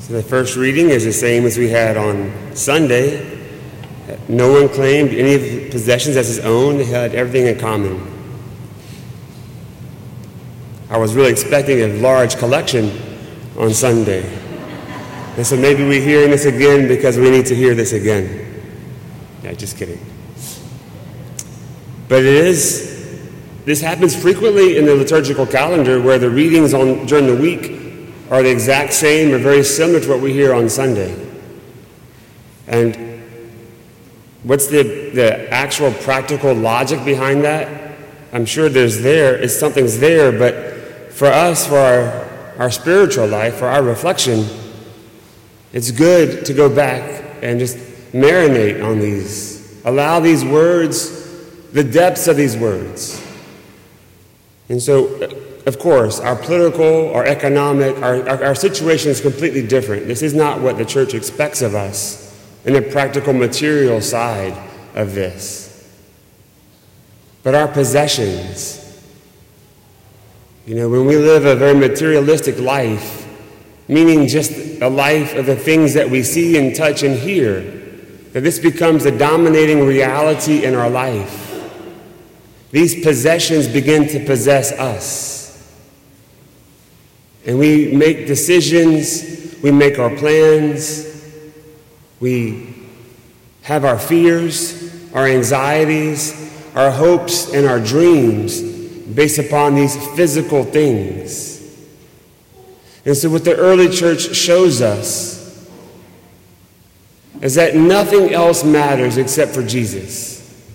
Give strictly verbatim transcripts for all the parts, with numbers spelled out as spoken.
So the first reading is the same as we had on Sunday. No one claimed any of the possessions as his own. They had everything in common. I was really expecting a large collection on Sunday. And so maybe we're hearing this again because we need to hear this again. Yeah, just kidding. But it is, this happens frequently in the liturgical calendar where the readings on during the week are the exact same or very similar to what we hear on Sunday. And what's the, the actual practical logic behind that? I'm sure there's there, it's something's there, but for us, for our, our spiritual life, for our reflection, it's good to go back and just marinate on these. Allow these words, the depths of these words. And so, of course, our political, our economic, our, our, our situation is completely different. This is not what the church expects of us in the practical material side of this. But our possessions, you know, when we live a very materialistic life, meaning just a life of the things that we see and touch and hear, that this becomes a dominating reality in our life. These possessions begin to possess us. And we make decisions, we make our plans, we have our fears, our anxieties, our hopes, and our dreams based upon these physical things. And so what the early church shows us is that nothing else matters except for Jesus.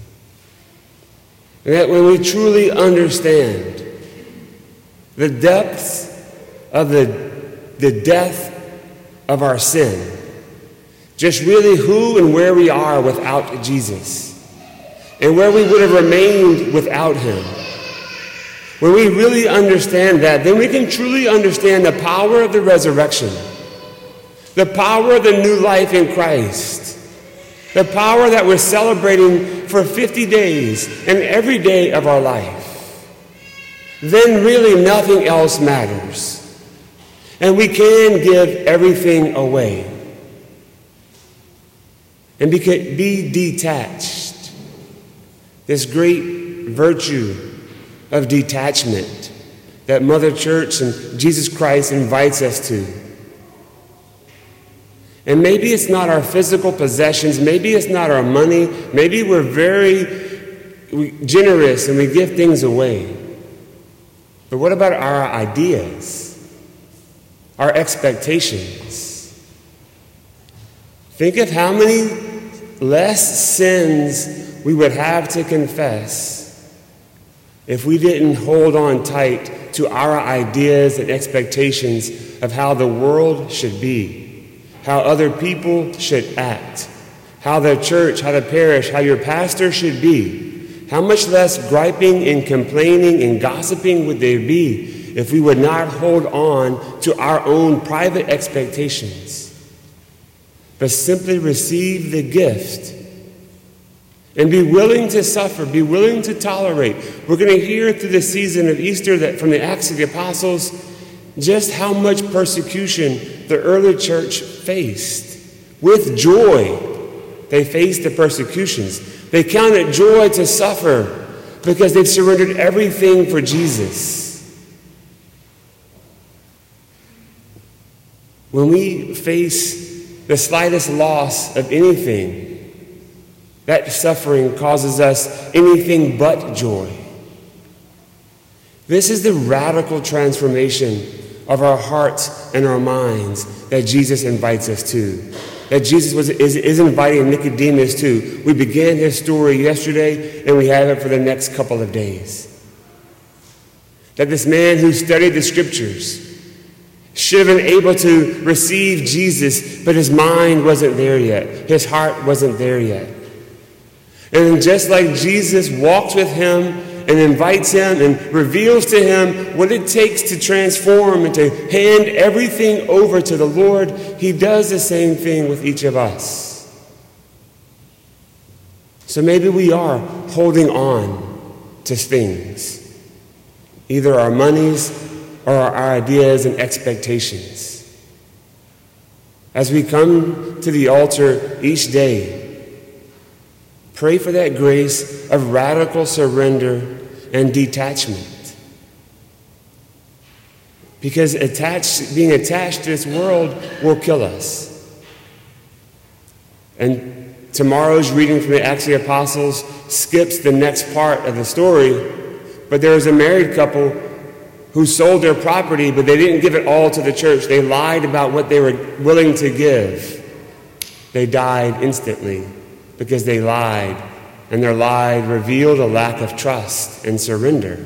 And that when we truly understand the depths of the, the death of our sin, just really who and where we are without Jesus, and where we would have remained without him. When we really understand that, then we can truly understand the power of the resurrection, the power of the new life in Christ, the power that we're celebrating for fifty days and every day of our life. Then really nothing else matters. And we can give everything away and be, be detached. This great virtue of detachment that Mother Church and Jesus Christ invites us to. And maybe it's not our physical possessions, maybe it's not our money, maybe we're very generous and we give things away. But what about our ideas? Our expectations? Think of how many less sins we would have to confess if we didn't hold on tight to our ideas and expectations of how the world should be, how other people should act, how the church, how the parish, how your pastor should be. How much less griping and complaining and gossiping would there be if we would not hold on to our own private expectations, but simply receive the gift and be willing to suffer, be willing to tolerate. We're going to hear through the season of Easter that from the Acts of the Apostles just how much persecution the early church faced. With joy, they faced the persecutions. They counted joy to suffer because they've surrendered everything for Jesus. When we face the slightest loss of anything, that suffering causes us anything but joy. This is the radical transformation of our hearts and our minds that Jesus invites us to, that Jesus was, is, is inviting Nicodemus to. We began his story yesterday, and we have it for the next couple of days. That this man who studied the scriptures should have been able to receive Jesus, but his mind wasn't there yet. His heart wasn't there yet. And just like Jesus walks with him and invites him and reveals to him what it takes to transform and to hand everything over to the Lord, he does the same thing with each of us. So maybe we are holding on to things, either our monies or our ideas and expectations. As we come to the altar each day, pray for that grace of radical surrender and detachment. Because attached, being attached to this world will kill us. And tomorrow's reading from the Acts of the Apostles skips the next part of the story, but there was a married couple who sold their property, but they didn't give it all to the church. They lied about what they were willing to give. They died instantly because they lied, and their lie revealed a lack of trust and surrender.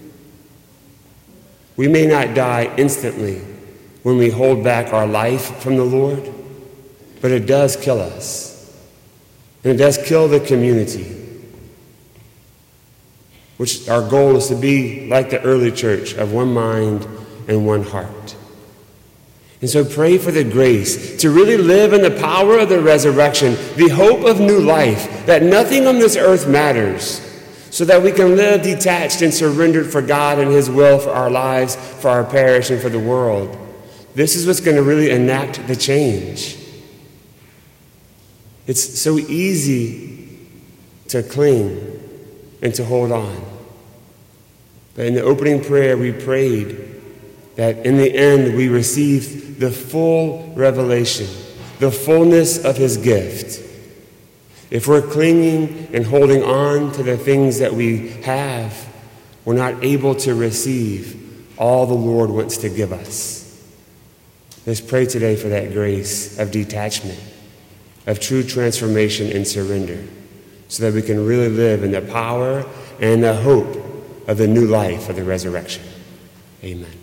We may not die instantly when we hold back our life from the Lord, but it does kill us. And it does kill the community, which our goal is to be like the early church, of one mind and one heart. And so pray for the grace to really live in the power of the resurrection, the hope of new life, that nothing on this earth matters, so that we can live detached and surrendered for God and His will for our lives, for our parish, and for the world. This is what's going to really enact the change. It's so easy to cling and to hold on. But in the opening prayer, we prayed that in the end we received the full revelation, the fullness of His gift. If we're clinging and holding on to the things that we have, we're not able to receive all the Lord wants to give us. Let's pray today for that grace of detachment, of true transformation and surrender, so that we can really live in the power and the hope of the new life of the resurrection. Amen.